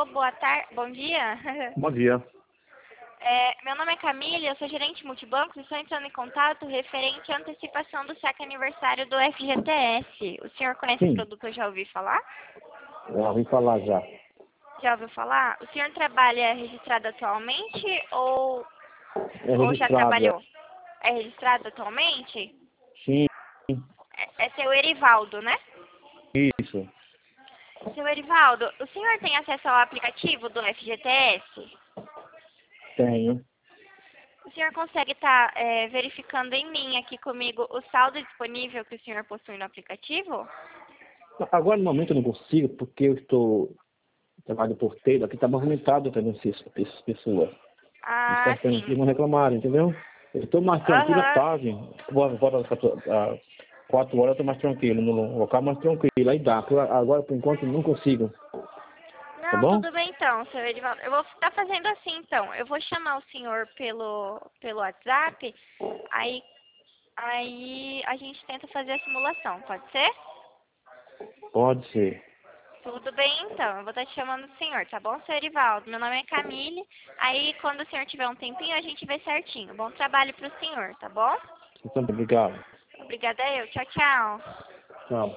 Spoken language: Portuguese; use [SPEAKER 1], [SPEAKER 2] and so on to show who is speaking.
[SPEAKER 1] Alô, boa tarde, bom dia.
[SPEAKER 2] Bom dia.
[SPEAKER 1] Meu nome é Camila, eu sou gerente multibancos e estou entrando em contato referente à antecipação do saque aniversário do FGTS. O senhor conhece o
[SPEAKER 2] Sim,
[SPEAKER 1] produto, eu já ouvi falar?
[SPEAKER 2] já ouvi falar já.
[SPEAKER 1] Já ouviu falar? O senhor trabalha registrado atualmente
[SPEAKER 2] É
[SPEAKER 1] ou já
[SPEAKER 2] registrado, é.
[SPEAKER 1] trabalhou? É registrado atualmente?
[SPEAKER 2] Sim,
[SPEAKER 1] É seu Erivaldo, né?
[SPEAKER 2] isso.
[SPEAKER 1] Seu Erivaldo, o senhor tem acesso ao aplicativo do FGTS?
[SPEAKER 2] Tenho.
[SPEAKER 1] O senhor consegue estar verificando em mim aqui comigo o saldo disponível que o senhor possui no aplicativo?
[SPEAKER 2] Agora, no momento, eu não consigo, porque eu estou trabalhando porteiro, aqui está movimentado também essas pessoas. Eles estão
[SPEAKER 1] Ah,
[SPEAKER 2] esperando aqui e
[SPEAKER 1] sim.
[SPEAKER 2] vão reclamar, entendeu? Eu estou mais tranquilo à
[SPEAKER 1] Aham.
[SPEAKER 2] tarde. Volta às 4 horas, eu estou mais tranquilo, no local mais tranquilo. Aí dá. Agora, por enquanto, não consigo. Tá
[SPEAKER 1] Não,
[SPEAKER 2] bom?
[SPEAKER 1] tudo bem então, seu Edivaldo. Eu vou estar fazendo assim então. Eu vou chamar o senhor pelo WhatsApp, aí a gente tenta fazer a simulação, pode ser?
[SPEAKER 2] Pode ser.
[SPEAKER 1] Tudo bem então, eu vou estar te chamando o senhor, tá bom, seu Edivaldo? Meu nome é Camille, aí quando o senhor tiver um tempinho a gente vê certinho. Bom trabalho pro senhor, tá bom?
[SPEAKER 2] Então, obrigado.
[SPEAKER 1] Obrigada eu, tchau, tchau.
[SPEAKER 2] Tchau.